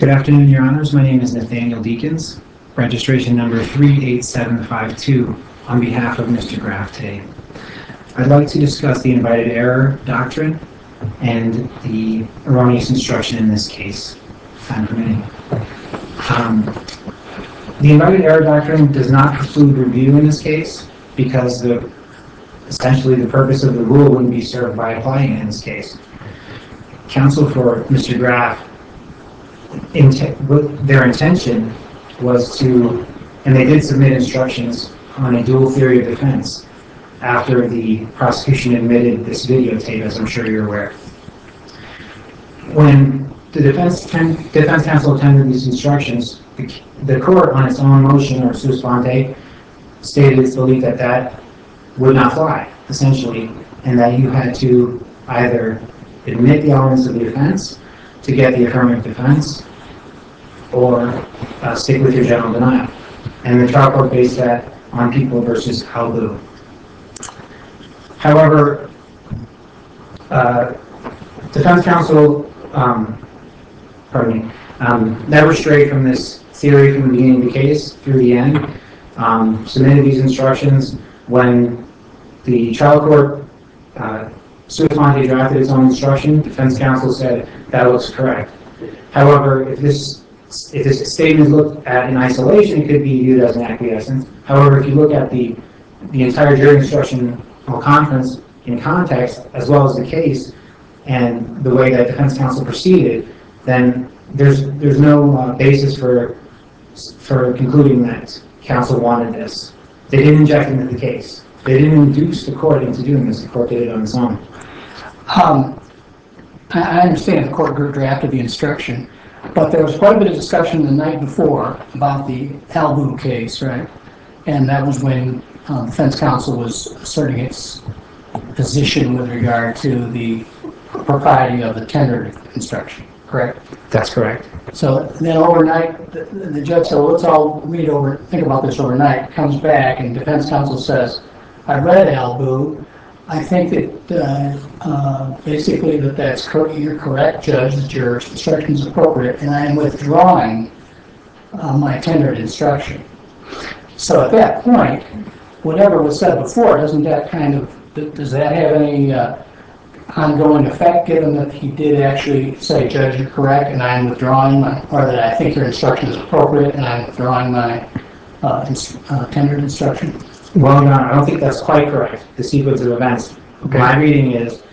Good afternoon, Your Honors. My name is Nathaniel Deakins, registration number 38752, on behalf of Mr. Graff today. I'd like to discuss the invited error doctrine and the erroneous instruction in this case, time permitting. The invited error doctrine does not preclude review in this case because essentially the purpose of the rule wouldn't be served by applying it in this case. Counsel for Mr. Graff, their intention was to, and they did submit instructions on a dual theory of defense after the prosecution admitted this videotape, as I'm sure you're aware. When the defense counsel attended these instructions, the court, on its own motion or sua sponte, stated its belief that that would not fly, essentially, and that you had to either admit the elements of the offense to get the affirmative defense, or stick with your general denial. And the trial court based that on People versus Albu. However, defense counsel, never strayed from this theory from the beginning of the case through the end. Submitted these instructions when the trial court sua sponte drafted its own instruction. Defense counsel said that looks correct. However, if this statement is looked at in isolation, it could be viewed as an acquiescence. However, if you look at the entire jury instruction conference in context, as well as the case and the way that defense counsel proceeded, then there's no basis for concluding that counsel wanted this. They didn't inject into the case. They didn't induce the court into doing this. The court did it on its own. I understand the court drafted the instruction, but there was quite a bit of discussion the night before about the Albu case, right? And that was when defense counsel was asserting its position with regard to the propriety of the tendered instruction, correct? That's correct. So then overnight, the judge said, well, let's all think about this overnight, comes back, and defense counsel says, I read Albu. I think that basically you're correct, Judge, that your instruction is appropriate, and I am withdrawing my tendered instruction. So at that point, whatever was said before, does that have any ongoing effect, given that he did actually say, Judge, you're correct, and I am withdrawing or that I think your instruction is appropriate, and I'm withdrawing my tendered instruction? Well, Your Honor, I don't think that's quite correct, the sequence of events. Okay. My reading is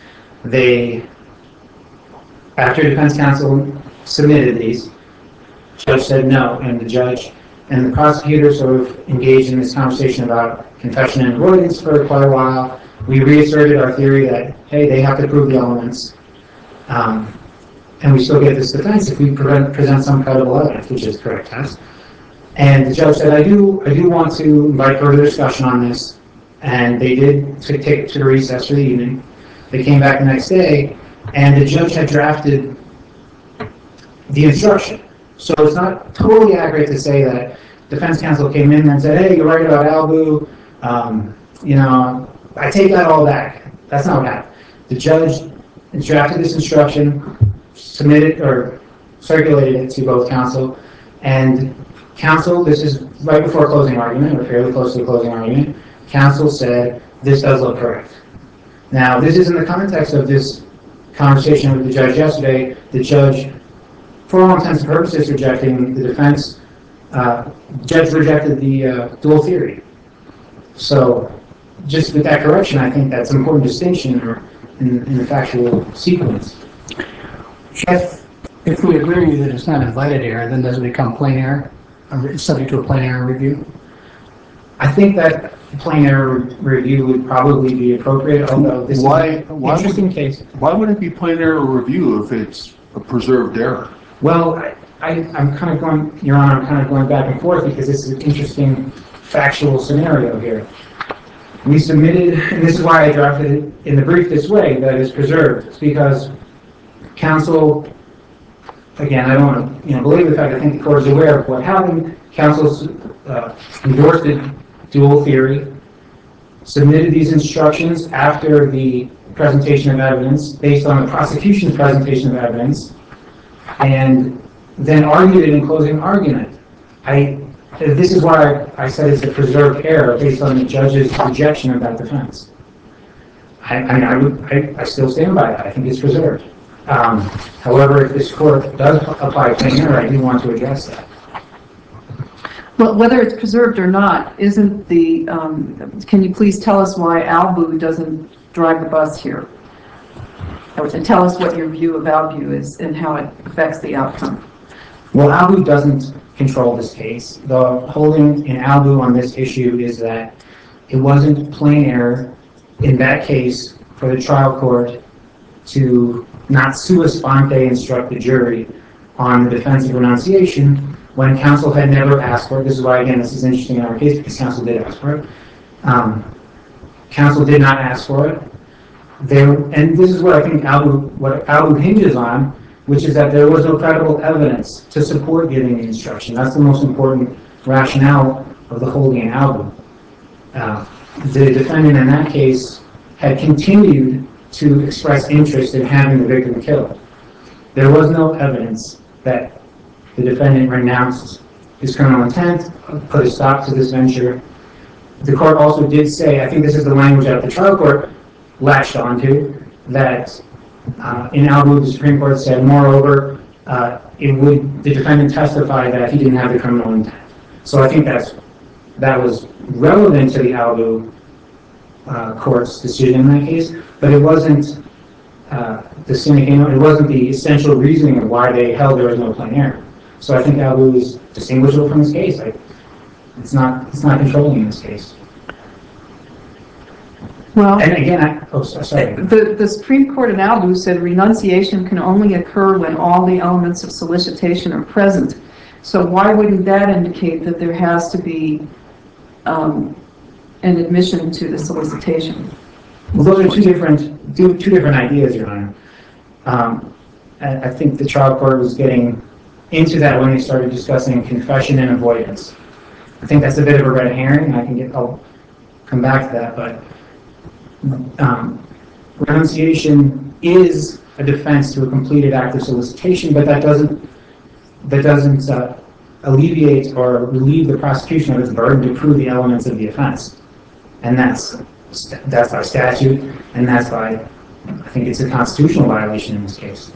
after defense counsel submitted these, the judge said no, and the judge and the prosecutor sort of engaged in this conversation about confession and avoidance for quite a while. We reasserted our theory that, hey, they have to prove the elements, and we still get this defense if we present some credible evidence, which is correct test. And the judge said, I do want to invite further discussion on this. And they did take it to recess for the evening. They came back the next day, and the judge had drafted the instruction. So it's not totally accurate to say that defense counsel came in and said, hey, you're right about Albu. I take that all back. That's not what happened. The judge drafted this instruction, submitted or circulated it to both counsel, and counsel, this is right before closing argument, or fairly close to the closing argument, counsel said, this does look correct. Now, this is in the context of this conversation with the judge yesterday. The judge, for all intents and purposes, rejecting the defense. Judge rejected the dual theory. So, just with that correction, I think that's an important distinction in the factual sequence. If we agree that it's not invited error, then does it become plain error? Subject to a plain error review? I think that plain error review would probably be appropriate, although this is an interesting case. Why would it be plain error review if it's a preserved error? Well, I'm kind of going, Your Honor, I'm kind of going back and forth because this is an interesting factual scenario here. We submitted, and this is why I drafted it in the brief this way, that it's preserved. It's because counsel, again, I don't want to believe the fact, I think the court is aware of what happened. Counsel endorsed the dual theory, submitted these instructions after the presentation of evidence, based on the prosecution's presentation of evidence, and then argued it in closing argument. This is why I said it's a preserved error based on the judge's rejection of that defense. I still stand by that. I think it's preserved. However, if this court does apply plain error, I do want to address that. Well, whether it's preserved or not, isn't the, can you please tell us why Albu doesn't drive the bus here? And tell us what your view of Albu is and how it affects the outcome. Well, Albu doesn't control this case. The holding in Albu on this issue is that it wasn't plain error in that case for the trial court to not sua sponte instruct the jury on the defense of renunciation when counsel had never asked for it. This is why, again, this is interesting in our case, because counsel did ask for it. Counsel did not ask for it. And this is what I think what Albu hinges on, which is that there was no credible evidence to support giving the instruction. That's the most important rationale of the holding in Albu. The defendant in that case had continued to express interest in having the victim killed. There was no evidence that the defendant renounced his criminal intent, put a stop to this venture. The court also did say, I think this is the language that the trial court latched onto, that in Albu, the Supreme Court said, moreover, the defendant testified that he didn't have the criminal intent. So I think that was relevant to the Albu court's decision in that case, but it wasn't it wasn't the essential reasoning of why they held there was no plain error. So I think Albu is distinguishable from this case. It's not controlling in this case. Well, and again, sorry. The Supreme Court in Albu said renunciation can only occur when all the elements of solicitation are present. So why wouldn't that indicate that there has to be an admission to the solicitation? Well, those are two different ideas, Your Honor. I think the trial court was getting into that when they started discussing confession and avoidance. I think that's a bit of a red herring. I'll come back to that, but renunciation is a defense to a completed act of solicitation, but that doesn't alleviate or relieve the prosecution of its burden to prove the elements of the offense. And that's by statute, and that's by, I think it's a constitutional violation in this case.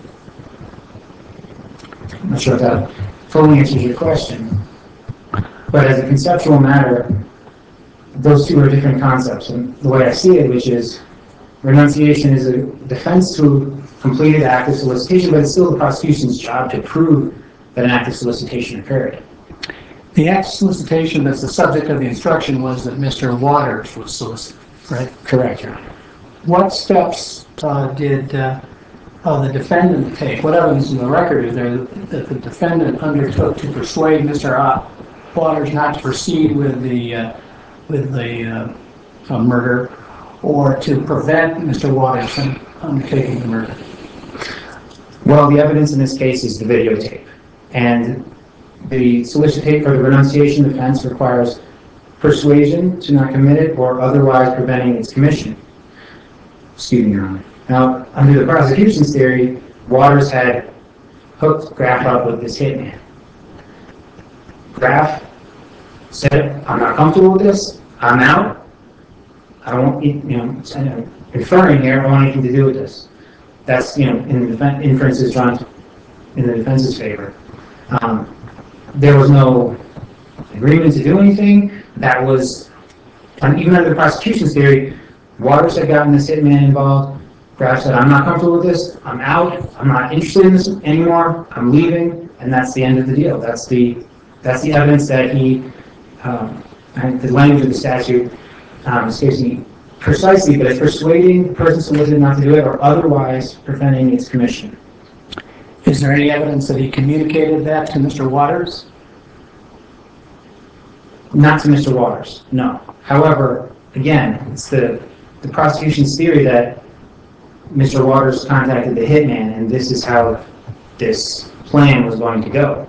I'm not sure if that fully answers your question, but as a conceptual matter, those two are different concepts. And the way I see it, which is renunciation is a defense to a completed act of solicitation, but it's still the prosecution's job to prove that an act of solicitation occurred. The act of solicitation that's the subject of the instruction was that Mr. Waters was solicited, right? Correct, Your Honor. What steps did the defendant take? What evidence in the record is there that the defendant undertook to persuade Mr. Waters not to proceed with the murder, or to prevent Mr. Waters from undertaking the murder? Well, the evidence in this case is the videotape, and the solicitation or the renunciation defense requires persuasion to not commit it or otherwise preventing its commission. Excuse me, Your Honor. Now, under the prosecution's theory, Waters had hooked Graff up with this hitman. Graff said, "I'm not comfortable with this. I'm out. I don't want, inferring here, I don't want anything to do with this." That's, in the inferences drawn in the defense's favor. There was no agreement to do anything. That was, even under the prosecution's theory, Waters had gotten this hitman involved. Graff said, "I'm not comfortable with this. I'm out. I'm not interested in this anymore. I'm leaving," and that's the end of the deal. That's the evidence that he, the language of the statute escapes me precisely, but it's persuading the person solicited not to do it or otherwise preventing its commission. Is there any evidence that he communicated that to Mr. Waters? Not to Mr. Waters, no. However, again, it's the prosecution's theory that Mr. Waters contacted the hitman, and this is how this plan was going to go.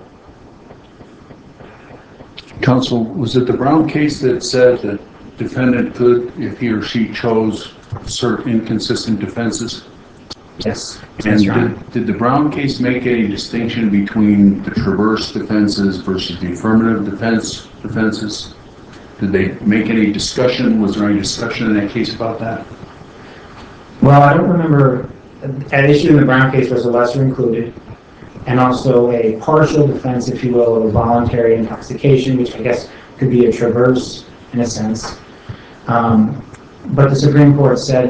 Counsel, was it the Brown case that said that defendant could, if he or she chose, assert inconsistent defenses? Yes. And Yes, Your Honor. did the Brown case make any distinction between the traverse defenses versus the affirmative defenses? Did they make any discussion? Was there any discussion in that case about that? Well, I don't remember. At issue in the Brown case was a lesser included, and also a partial defense, if you will, of a voluntary intoxication, which I guess could be a traverse in a sense. But the Supreme Court said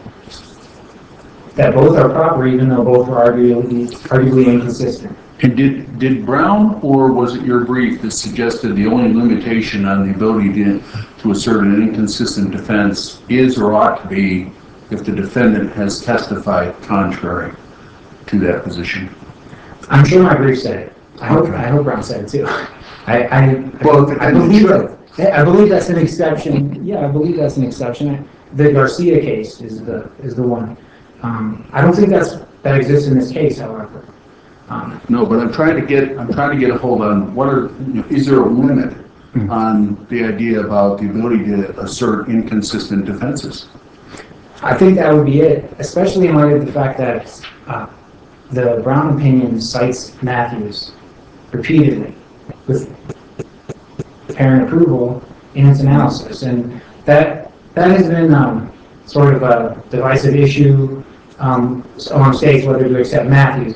that both are proper, even though both are arguably inconsistent. And did Brown, or was it your brief that suggested the only limitation on the ability to assert an inconsistent defense is or ought to be if the defendant has testified contrary to that position? I'm sure my brief said it. I hope Brown said it too. I believe that's an exception. Yeah, I believe that's an exception. The Garcia case is the one. I don't think that exists in this case, however. No, but I'm trying to get a hold on is there a limit on the idea about the ability to assert inconsistent defenses? I think that would be it, especially in light of the fact that the Brown opinion cites Matthews repeatedly with apparent approval in its analysis, and that has been sort of a divisive issue among states whether to accept Matthews.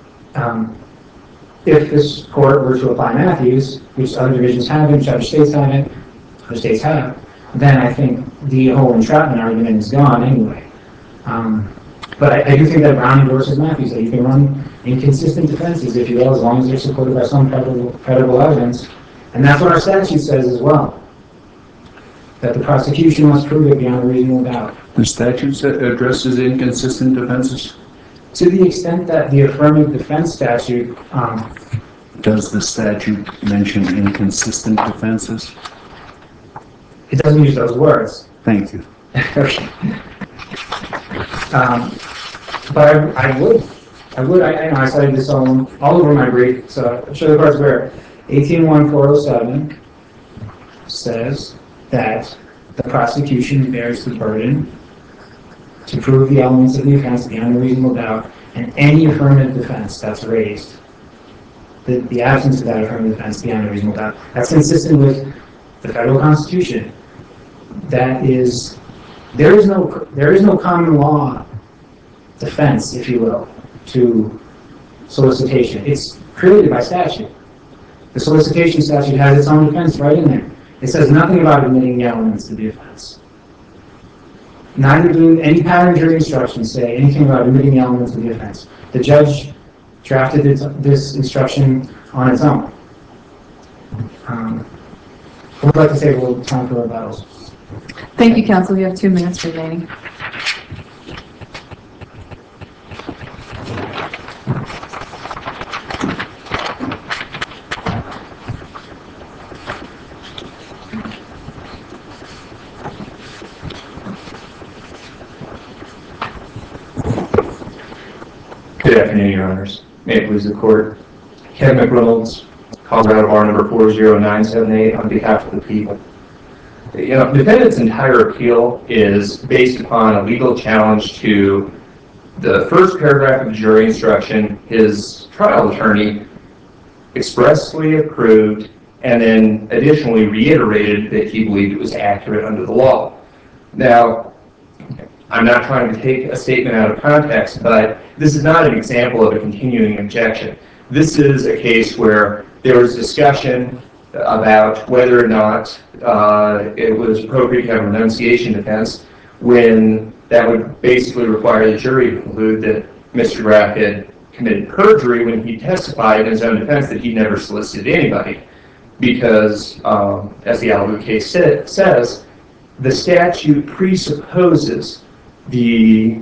If this court were to apply Matthews, which other divisions haven't, other states haven't, other states have, then I think the whole entrapment argument is gone anyway. But I do think that Brown endorses Matthews, that you can run inconsistent defenses, if you will, as long as they're supported by some credible evidence. And that's what our statute says as well, that the prosecution must prove it beyond a reasonable doubt. The statute addresses inconsistent defenses? To the extent that the affirmative defense statute... Does the statute mention inconsistent defenses? It doesn't use those words. Thank you. Okay. But I would, I cited this all over my brief, so I'll show the parts where 18-1407 says that the prosecution bears the burden to prove the elements of the offense beyond a reasonable doubt, and any affirmative defense that's raised, the absence of that affirmative defense beyond a reasonable doubt, that's consistent with the federal Constitution. That is, there is no common law defense, if you will, to solicitation. It's created by statute. The solicitation statute has its own defense right in there. It says nothing about admitting the elements of the offense. Neither do any pattern jury instructions say anything about admitting the elements of the offense. The judge drafted this instruction on its own. I would like to save a little time for rebuttals. Thank you, counsel. You have 2 minutes remaining. Good afternoon, Your Honors. May it please the Court. Kevin McReynolds, Colorado Bar number 40978 on behalf of the people. The defendant's entire appeal is based upon a legal challenge to the first paragraph of the jury instruction. His trial attorney expressly approved and then additionally reiterated that he believed it was accurate under the law. Now, I'm not trying to take a statement out of context, but this is not an example of a continuing objection. This is a case where there was discussion about whether or not it was appropriate to have a renunciation defense, when that would basically require the jury to conclude that Mr. Graff had committed perjury when he testified in his own defense that he never solicited anybody. Because, as the Albu case says, the statute presupposes the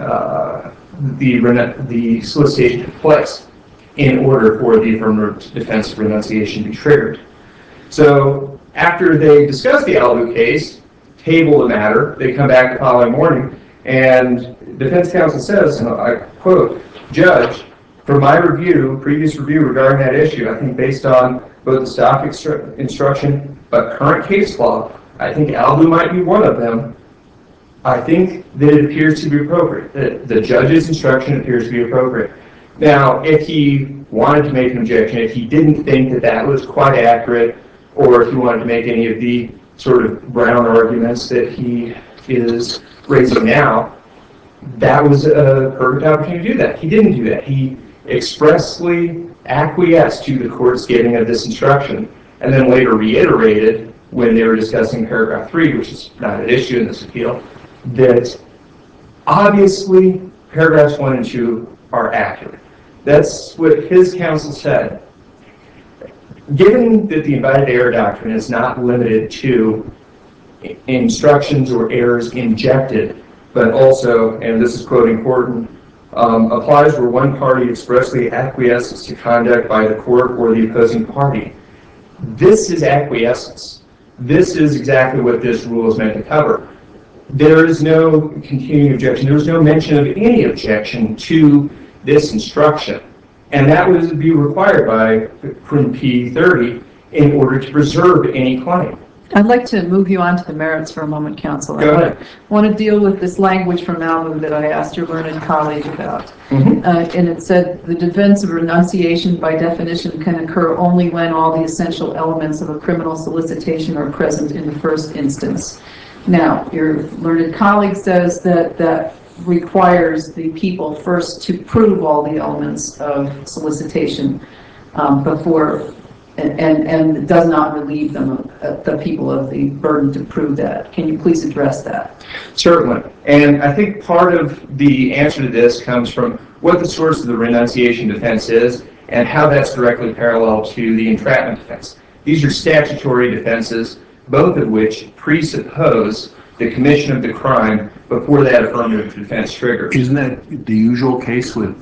solicitation took place in order for the affirmative defense of renunciation to be triggered. So after they discuss the Albu case, table the matter, they come back the following morning, and defense counsel says, and I quote, "Judge, from my previous review regarding that issue, I think based on both the stock instruction but current case law, I think Albu might be one of them. I think that it appears to be appropriate, that the judge's instruction appears to be appropriate. Now, if he wanted to make an objection, if he didn't think that that was quite accurate, or if he wanted to make any of the sort of Brown arguments that he is raising now, that was a perfect opportunity to do that. He didn't do that. He expressly acquiesced to the court's giving of this instruction, and then later reiterated when they were discussing paragraph 3, which is not an issue in this appeal, that obviously paragraphs 1 and 2 are accurate. That's what his counsel said. Given that the invited error doctrine is not limited to instructions or errors injected, but also, and this is quoting Horton, applies where one party expressly acquiesces to conduct by the court or the opposing party. This is acquiescence. This is exactly what this rule is meant to cover. There is no continuing objection. There was no mention of any objection to this instruction. And that would be required by Prim P30 in order to preserve any claim. I'd like to move you on to the merits for a moment, counsel. Go ahead. I want to deal with this language from Albu that I asked your learned colleague about. And it said, the defense of renunciation by definition can occur only when all the essential elements of a criminal solicitation are present in the first instance. Now, your learned colleague says that that requires the people first to prove all the elements of solicitation before, and does not relieve them, the people of the burden to prove that. Can you please address that? Certainly. And I think part of the answer to this comes from what the source of the renunciation defense is and how that's directly parallel to the entrapment defense. These are statutory defenses, both of which presuppose the commission of the crime before that affirmative defense triggers. Isn't that the usual case with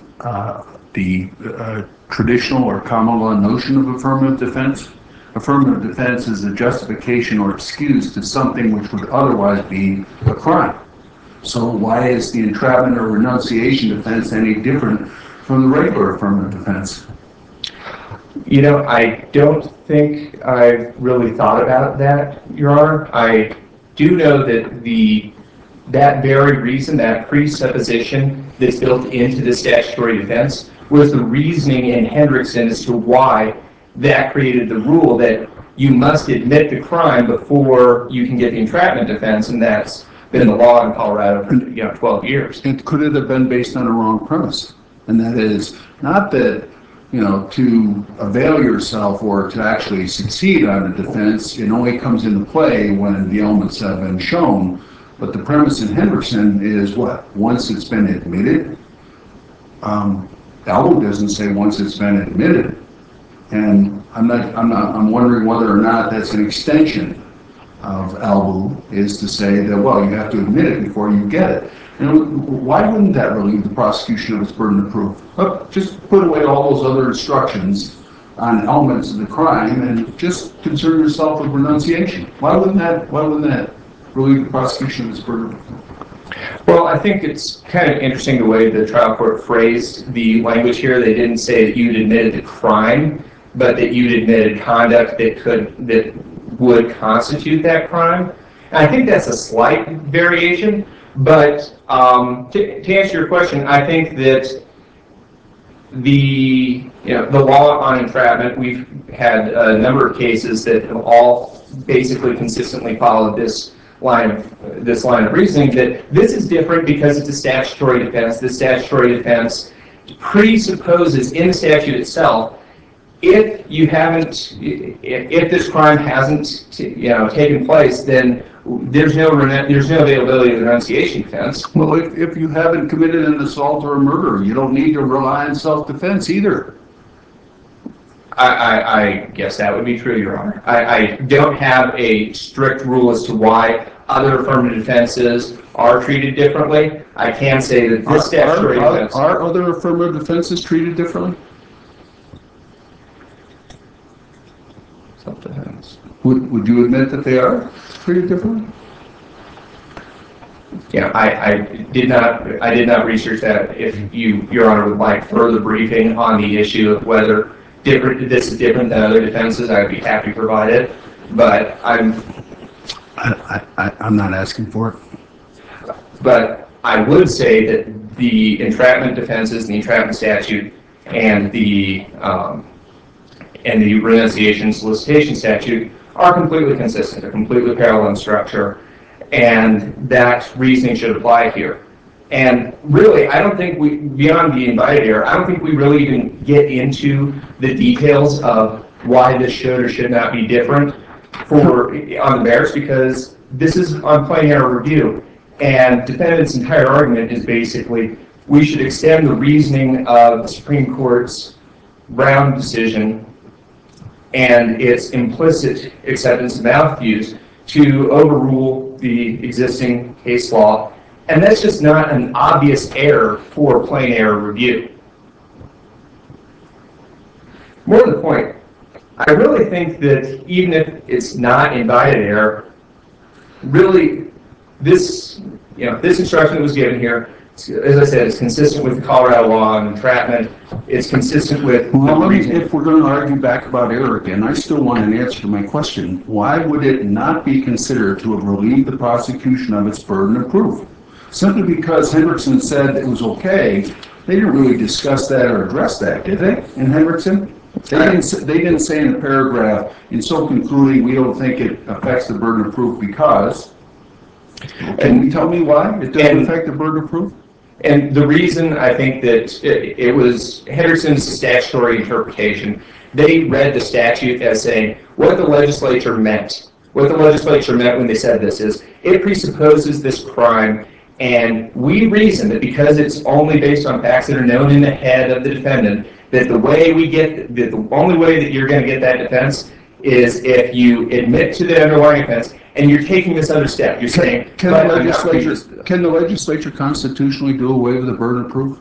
the traditional or common law notion of affirmative defense? Affirmative defense is a justification or excuse to something which would otherwise be a crime. So why is the entrapment or renunciation defense any different from the regular affirmative defense? You know, I don't think I've really thought about that, Your Honor. I do know that that very reason, that presupposition that's built into the statutory defense was the reasoning in Hendrickson as to why that created the rule that you must admit the crime before you can get the entrapment defense, and that's been the law in Colorado for 12 years. And could it have been based on a wrong premise? And that is not that, to avail yourself or to actually succeed on a defense, it only comes into play when the elements have been shown. But the premise in Hendrickson is what? Once it's been admitted? Albu doesn't say once it's been admitted. And I'm wondering whether or not that's an extension of Albu, is to say that, well, you have to admit it before you get it. And why wouldn't that relieve the prosecution of its burden of proof? Just put away all those other instructions on elements of the crime and just concern yourself with renunciation. Why wouldn't that relieve the prosecution of its burden of proof? Well, I think it's kind of interesting the way the trial court phrased the language here. They didn't say that you'd admitted the crime, but that you'd admitted conduct that would constitute that crime. And I think that's a slight variation, but to answer your question, I think that the law on entrapment, we've had a number of cases that have all basically consistently followed this line of reasoning, that this is different because it's a statutory defense. The statutory defense presupposes in the statute itself, if this crime hasn't taken place, then there's no availability of the renunciation defense. Well, if you haven't committed an assault or a murder, you don't need to rely on self-defense either. I guess that would be true, Your Honor. I don't have a strict rule as to why other affirmative defenses are treated differently. I can say that this statutory defense... Are other affirmative defenses treated differently? Self-defense. Would you admit that they are treated differently? Yeah, I did not research that. If Your Honor would like further briefing on the issue of whether this is different than other defenses, I would be happy to provide it. But I'm not asking for it. But I would say that the entrapment defenses, the entrapment statute, and the renunciation solicitation statute are completely consistent. They're completely parallel in structure, and that reasoning should apply here. And really, I don't think beyond the invited error, I don't think we really even get into the details of why this should or should not be different on the merits, because this is on plain error review. And defendant's entire argument is basically, we should extend the reasoning of the Supreme Court's Brown decision and its implicit acceptance of mouth views to overrule the existing case law. And that's just not an obvious error for plain error review. More to the point, I really think that even if it's not invited error, really this instruction that was given here, as I said, it's consistent with the Colorado law on entrapment. It's consistent with. Well, if we're going to argue back about error again, I still want an answer to my question. Why would it not be considered to have relieved the prosecution of its burden of proof? Simply because Hendrickson said it was okay, they didn't really discuss that or address that, did they, in Hendrickson? They didn't say in the paragraph, in so concluding, we don't think it affects the burden of proof because. Can you tell me why it doesn't affect the burden of proof? And the reason I think that it was Hendrickson's statutory interpretation, they read the statute as saying what the legislature meant. What the legislature meant when they said this is, it presupposes this crime, and we reason that because it's only based on facts that are known in the head of the defendant, that the only way that you're going to get that defense is if you admit to the underlying offense and you're taking this other step. You're saying, can the legislature constitutionally do away with the burden of proof?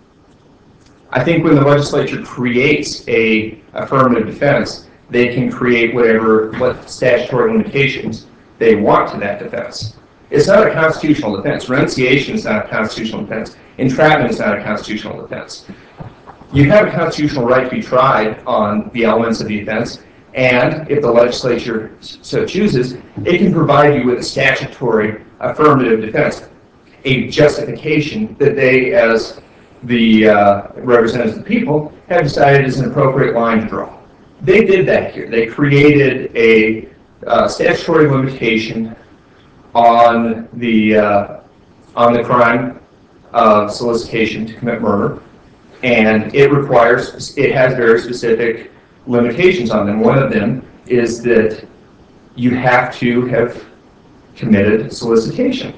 I think when the legislature creates a affirmative defense, they can create what statutory limitations they want to that defense. It's not a constitutional defense. Renunciation is not a constitutional defense. Entrapment is not a constitutional defense. You have a constitutional right to be tried on the elements of the offense, and if the legislature so chooses, it can provide you with a statutory affirmative defense, a justification that they, as the representatives of the people, have decided is an appropriate line to draw. They did that here. They created a statutory limitation on the crime of solicitation to commit murder, and it has very specific limitations on them. One of them is that you have to have committed solicitation.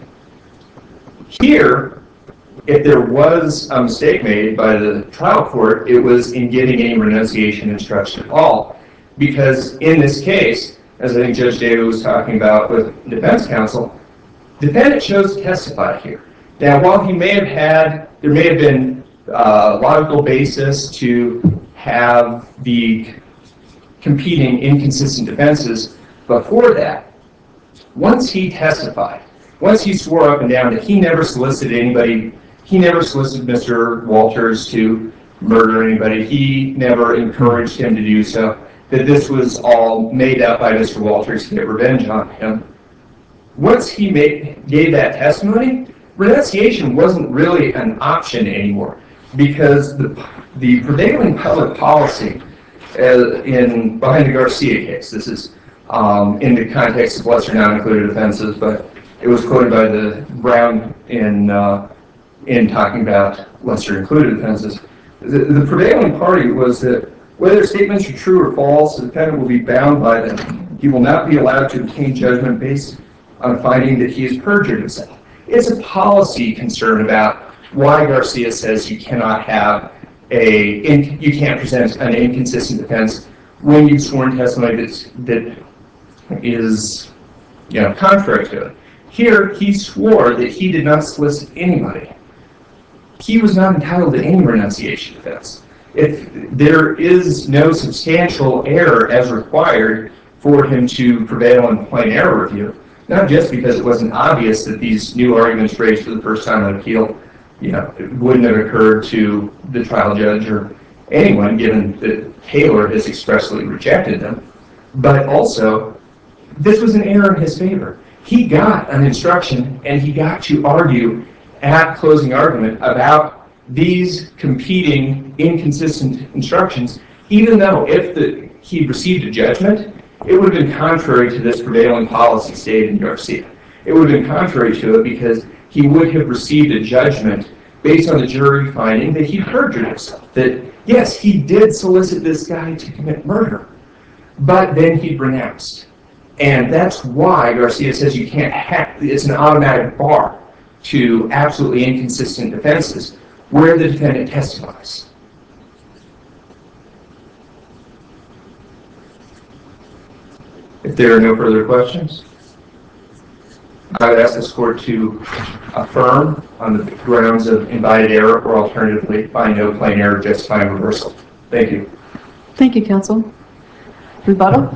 Here, if there was a mistake made by the trial court, it was in giving any renunciation instruction at all, because in this case, as I think Judge David was talking about with defense counsel, the defendant chose to testify here. Now, while there may have been a logical basis to have the competing inconsistent defenses before that, once he testified, once he swore up and down that he never solicited anybody, he never solicited Mr. Walters to murder anybody, he never encouraged him to do so, that this was all made up by Mr. Walters to get revenge on him. Once he gave that testimony, renunciation wasn't really an option anymore, because the prevailing public policy behind the Garcia case, this is in the context of lesser non-included offenses, but it was quoted by the Brown in talking about lesser included offenses. The prevailing party was that whether statements are true or false, the defendant will be bound by them. He will not be allowed to obtain judgment based on finding that he has perjured himself. It's a policy concern about why Garcia says you cannot present an inconsistent defense when you've sworn testimony that is contrary to it. Here, he swore that he did not solicit anybody. He was not entitled to any renunciation defense. If there is no substantial error as required for him to prevail in plain error review, not just because it wasn't obvious that these new arguments raised for the first time on appeal, it wouldn't have occurred to the trial judge or anyone, given that Taylor has expressly rejected them, but also this was an error in his favor. he got an instruction and he got to argue at closing argument about these competing inconsistent instructions, even though if he received a judgment, it would have been contrary to this prevailing policy stated in Garcia. It would have been contrary to it because he would have received a judgment based on the jury finding that he perjured himself, that yes, he did solicit this guy to commit murder, but then he renounced. And that's why Garcia says you can't have, it's an automatic bar to absolutely inconsistent defenses where the defendant testifies. If there are no further questions, I would ask this court to affirm on the grounds of invited error or alternatively find no plain error justifying reversal. Thank you. Thank you, counsel. Rebuttal?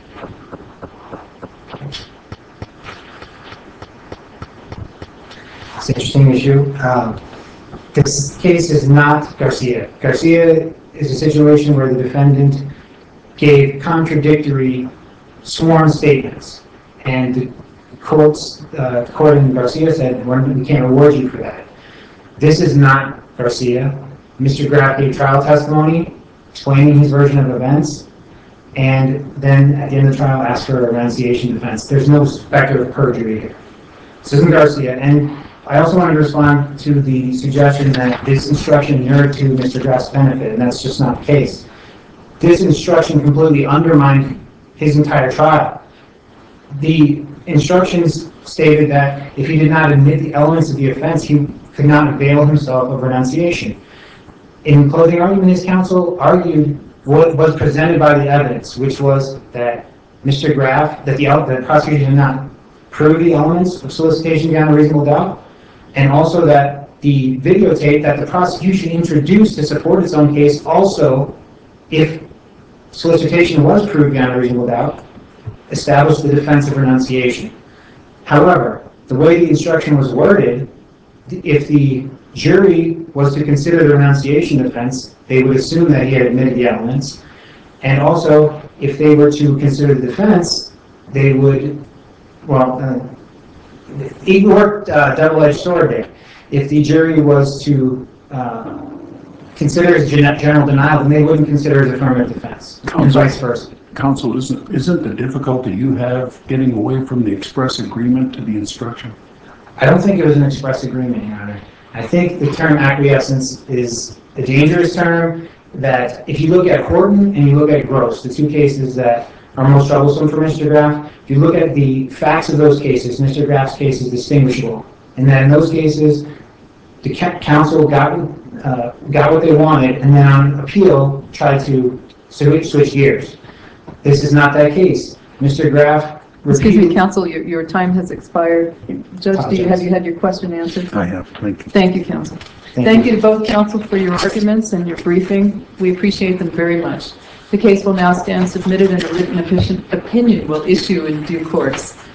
It's an interesting issue. This case is not Garcia. Garcia is a situation where the defendant gave contradictory sworn statements, and the court in Garcia said, we can't reward you for that. This is not Garcia. Mr. Graff gave trial testimony explaining his version of events, and then at the end of the trial asked for a renunciation defense. There's no specter of perjury here. This isn't Garcia. And I also want to respond to the suggestion that this instruction inured to Mr. Graff's benefit, and that's just not the case. This instruction completely undermined his entire trial. The instructions stated that if he did not admit the elements of the offense, he could not avail himself of renunciation. In closing argument, his counsel argued what was presented by the evidence, which was that Mr. Graff, that the prosecution did not prove the elements of solicitation beyond a reasonable doubt, and also that the videotape that the prosecution introduced to support its own case also, if solicitation was proved beyond a reasonable doubt, established the defense of renunciation. However, the way the instruction was worded, if the jury was to consider the renunciation defense, they would assume that he had admitted the elements, and also, if they were to consider the defense, they would, it worked double-edged sword there. If the jury was to consider his general denial, then they wouldn't consider his affirmative defense, and vice versa. Counsel, isn't the difficulty you have getting away from the express agreement to the instruction? I don't think it was an express agreement, Your Honor. I think the term acquiescence is a dangerous term that if you look at Horton and you look at Gross, the two cases that are most troublesome for Mr. Graff, if you look at the facts of those cases, Mr. Graff's case is distinguishable. And that in those cases, the counsel got what they wanted, and then on appeal tried to switch gears. This is not that case. Mr. Graff repeated... Excuse me, counsel, your time has expired. Judge, have you had your question answered? I have, thank you. Thank you, counsel. Thank you to both counsel for your arguments and your briefing. We appreciate them very much. The case will now stand submitted and a written opinion will issue in due course.